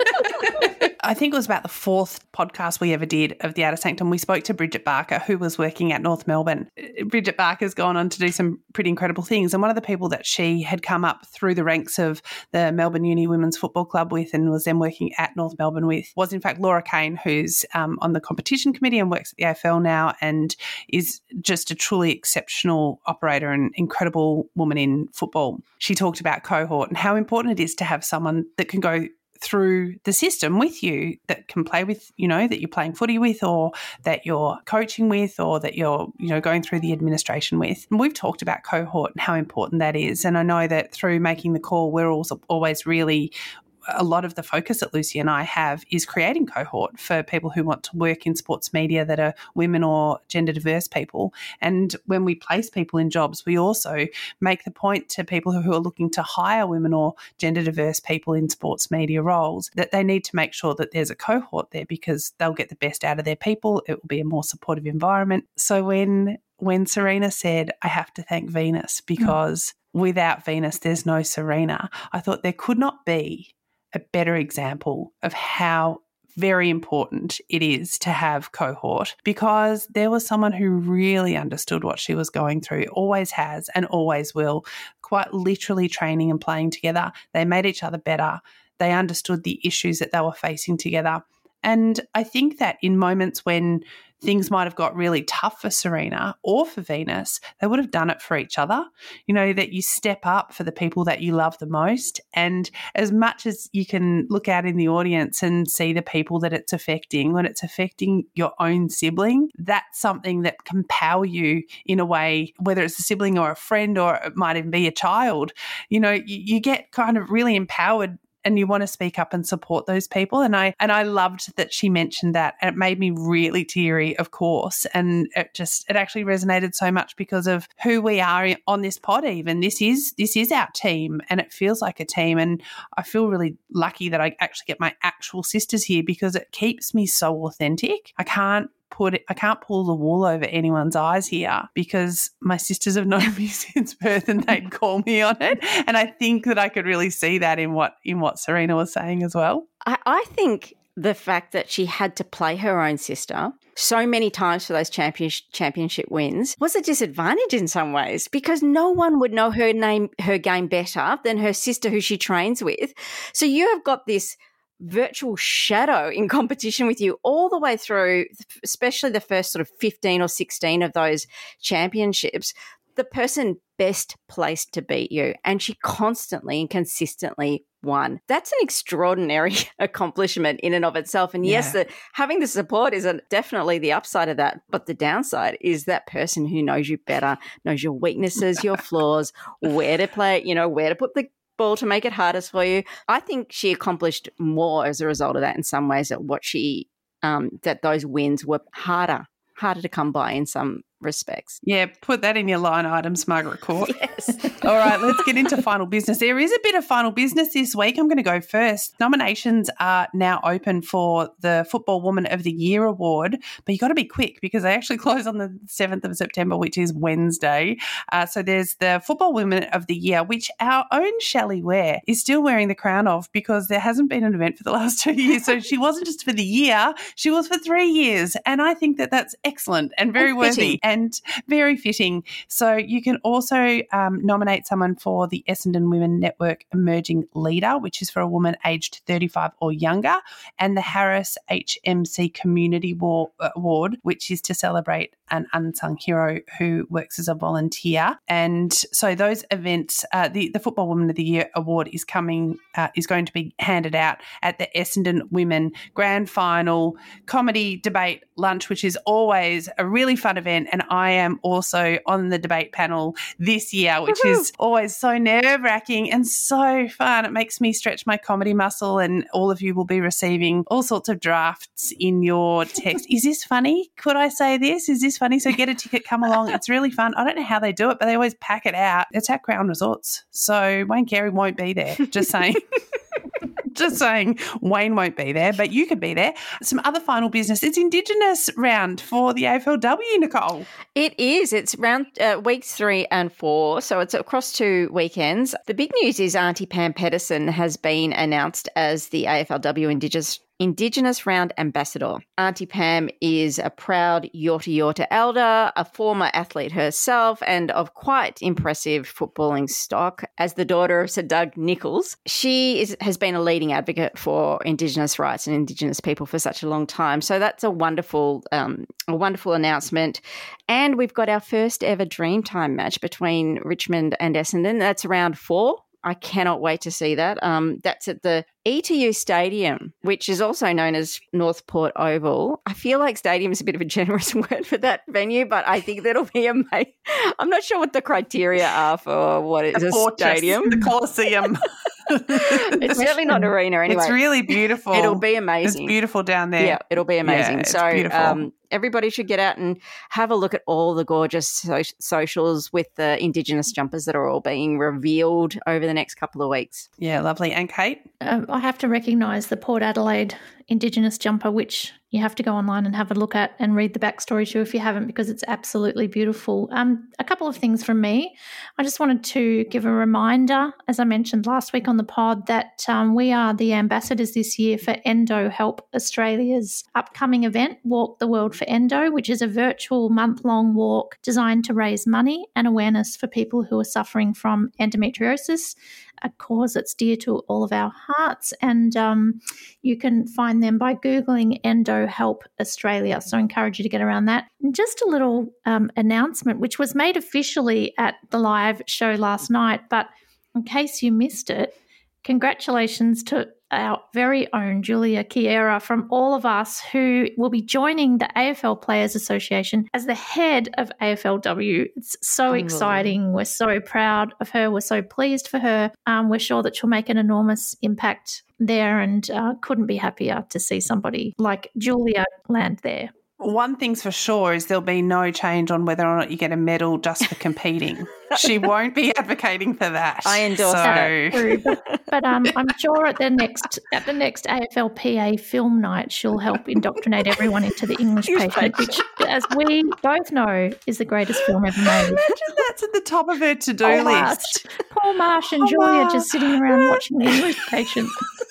I think it was about the 4th podcast we ever did of the Outer Sanctum. We spoke to Bridget Barker, who was working at North Melbourne. Bridget Barker's gone on to do some pretty incredible things. And one of the people that she had come up through the ranks of the Melbourne Uni Women's Football Club with and was then working at North Melbourne with was in fact Laura Kane, who's on the competition committee and works at the AFL now and is just a truly exceptional operator and incredible woman in football. She talked about cohort and how important it is to have someone that can go through the system with you, that can play with, that you're playing footy with or that you're coaching with or that you're, going through the administration with. And we've talked about cohort and how important that is. And I know that through making the call, we're also always really a lot of the focus that Lucy and I have is creating cohort for people who want to work in sports media that are women or gender diverse people. And when we place people in jobs, we also make the point to people who are looking to hire women or gender diverse people in sports media roles that they need to make sure that there's a cohort there because they'll get the best out of their people. It will be a more supportive environment. So when Serena said, I have to thank Venus because without Venus, there's no Serena, I thought there could not be a better example of how very important it is to have cohort because there was someone who really understood what she was going through, always has and always will, quite literally training and playing together. They made each other better. They understood the issues that they were facing together. And I think that in moments when things might have got really tough for Serena or for Venus, they would have done it for each other, that you step up for the people that you love the most. And as much as you can look out in the audience and see the people that it's affecting, when it's affecting your own sibling, that's something that can power you in a way, whether it's a sibling or a friend or it might even be a child, you get kind of really empowered and you want to speak up and support those people. And I loved that she mentioned that, and it made me really teary, of course. And it actually resonated so much because of who we are on this pod. Even this is our team, and it feels like a team. And I feel really lucky that I actually get my actual sisters here because it keeps me so authentic. I can't pull the wool over anyone's eyes here because my sisters have known me since birth and they'd call me on it. And I think that I could really see that in what Serena was saying as well. I think the fact that she had to play her own sister so many times for those championship wins was a disadvantage in some ways because no one would know her game better than her sister who she trains with. So you have got this virtual shadow in competition with you all the way through, especially the first sort of 15 or 16 of those championships, the person best placed to beat you. And she constantly and consistently won. That's an extraordinary accomplishment in and of itself. And yes, having the support is definitely the upside of that. But the downside is that person who knows you better, knows your weaknesses, your flaws, where to play, where to put the ball to make it hardest for you. I think she accomplished more as a result of that in some ways that those wins were harder to come by in some respects. Yeah, put that in your line items, Margaret Court. Yes. All right, let's get into final business. There is a bit of final business this week. I'm going to go first. Nominations are now open for the Football Woman of the Year award, but you got to be quick because they actually close on the 7th of September, which is Wednesday. So there's the Football Woman of the Year, which our own Shelley Ware is still wearing the crown of because there hasn't been an event for the last 2 years. So she wasn't just for the year, she was for 3 years. And I think that that's excellent and very worthy. and very fitting. So you can also nominate someone for the Essendon Women Network Emerging Leader, which is for a woman aged 35 or younger, and the Harris HMC Community Award, which is to celebrate an unsung hero who works as a volunteer. And so those events, the Football Woman of the Year Award is going to be handed out at the Essendon Women Grand Final Comedy Debate Lunch, which is always a really fun event. And I am also on the debate panel this year, which is always so nerve-wracking and so fun. It makes me stretch my comedy muscle, and all of you will be receiving all sorts of drafts in your text. Is this funny? Could I say this? Is this funny? So get a ticket, come along. It's really fun. I don't know how they do it, but they always pack it out. It's at Crown Resorts. So Wayne Carey won't be there, just saying. Just saying, Wayne won't be there, but you could be there. Some other final business. It's Indigenous round for the AFLW, Nicole. It is. It's round weeks 3 and 4, so it's across 2 weekends. The big news is Auntie Pam Pedersen has been announced as the AFLW Indigenous Round Ambassador. Auntie Pam is a proud Yorta Yorta elder, a former athlete herself, and of quite impressive footballing stock. As the daughter of Sir Doug Nicholls, she has been a leading advocate for Indigenous rights and Indigenous people for such a long time. So that's a wonderful announcement. And we've got our first ever Dreamtime match between Richmond and Essendon. That's round 4. I cannot wait to see that. That's at the ETU Stadium, which is also known as Northport Oval. I feel like stadium is a bit of a generous word for that venue, but I think that'll be amazing. I'm not sure what the criteria are for what is a stadium. The Coliseum. It's certainly not an arena anyway. It's really beautiful. It'll be amazing. It's beautiful down there. Yeah, it'll be amazing. Yeah, so beautiful. Everybody should get out and have a look at all the gorgeous socials with the Indigenous jumpers that are all being revealed over the next couple of weeks. Yeah, lovely. And Kate? I have to recognise the Port Adelaide Indigenous jumper, which you have to go online and have a look at and read the backstory to if you haven't, because it's absolutely beautiful. A couple of things from me. I just wanted to give a reminder, as I mentioned last week on the pod, that we are the ambassadors this year for Endo Help Australia's upcoming event, Walk the World for Endo, which is a virtual month-long walk designed to raise money and awareness for people who are suffering from endometriosis, a cause that's dear to all of our hearts. And you can find them by Googling Endo Help Australia. So I encourage you to get around that. And just a little announcement, which was made officially at the live show last night, but in case you missed it, congratulations to our very own Julia Chiera from all of us, who will be joining the AFL Players Association as the head of AFLW. It's so exciting. We're so proud of her. We're so pleased for her. We're sure that she'll make an enormous impact there, and couldn't be happier to see somebody like Julia land there. One thing's for sure is there'll be no change on whether or not you get a medal just for competing. She won't be advocating for that. I endorse that. But I'm sure at the next AFLPA film night, she'll help indoctrinate everyone into The English Patient, which, as we both know, is the greatest film ever made. Imagine that's at the top of her to-do list. Paul Marsh and Julia just sitting around watching The English Patient.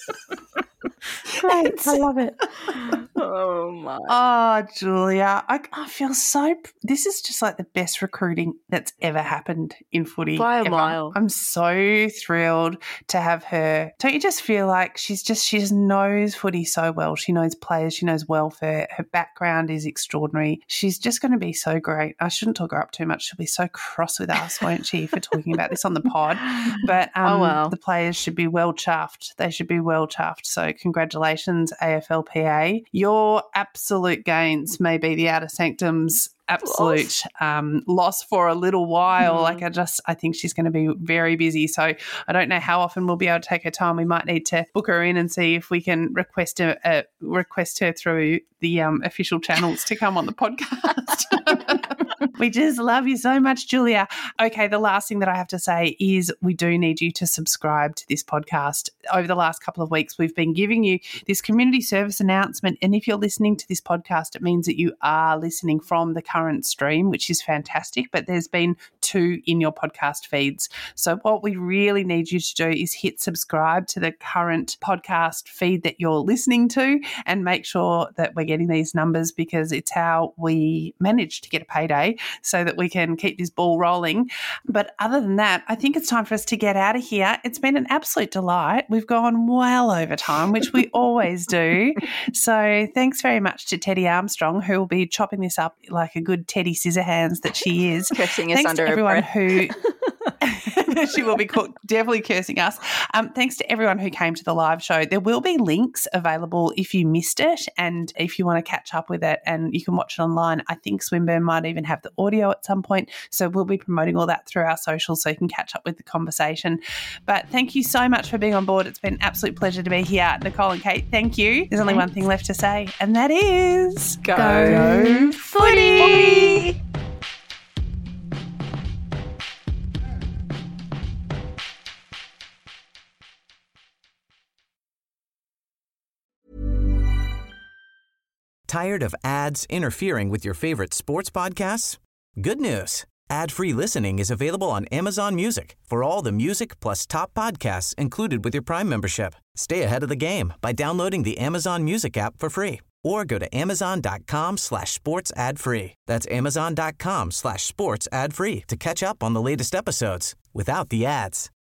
Great, I love it. Oh, my. Oh, Julia, I feel so – this is just like the best recruiting that's ever happened in footy. By a mile. I'm so thrilled to have her. Don't you just feel like she just knows footy so well? She knows players. She knows welfare. Her background is extraordinary. She's just going to be so great. I shouldn't talk her up too much. She'll be so cross with us, won't she, for talking about this on the pod. But the players should be well chuffed. They should be well chuffed. So congratulations, AFLPA. Your absolute gains may be the Outer Sanctum's absolute loss for a little while. I think she's going to be very busy. So I don't know how often we'll be able to take her time. We might need to book her in and see if we can request her through the official channels to come on the podcast. We just love you so much, Julia. Okay, the last thing that I have to say is we do need you to subscribe to this podcast. Over the last couple of weeks, we've been giving you this community service announcement, and if you're listening to this podcast, it means that you are listening from the current stream, which is fantastic. But there's been 2 2 in your podcast feeds. So what we really need you to do is hit subscribe to the current podcast feed that you're listening to and make sure that we're getting these numbers, because it's how we manage to get a payday so that we can keep this ball rolling. But other than that, I think it's time for us to get out of here. It's been an absolute delight. We've gone well over time, which we always do. So thanks very much to Teddy Armstrong, who will be chopping this up like a good Teddy Scissorhands that she is. Cursing us Thanks under to everyone her breath. who... She will be definitely cursing us. Thanks to everyone who came to the live show. There will be links available if you missed it and if you want to catch up with it, and you can watch it online. I think Swinburne might even have the audio at some point, so we'll be promoting all that through our socials so you can catch up with the conversation. But thank you so much for being on board. It's been an absolute pleasure to be here. Nicole and Kate, thank you. There's only one thing left to say, and that is Go footy! Tired of ads interfering with your favorite sports podcasts? Good news. Ad-free listening is available on Amazon Music for all the music plus top podcasts included with your Prime membership. Stay ahead of the game by downloading the Amazon Music app for free or go to amazon.com/sports ad free. That's amazon.com/sports ad free to catch up on the latest episodes without the ads.